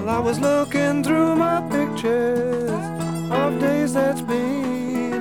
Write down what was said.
I was looking through my pictures of days that's been.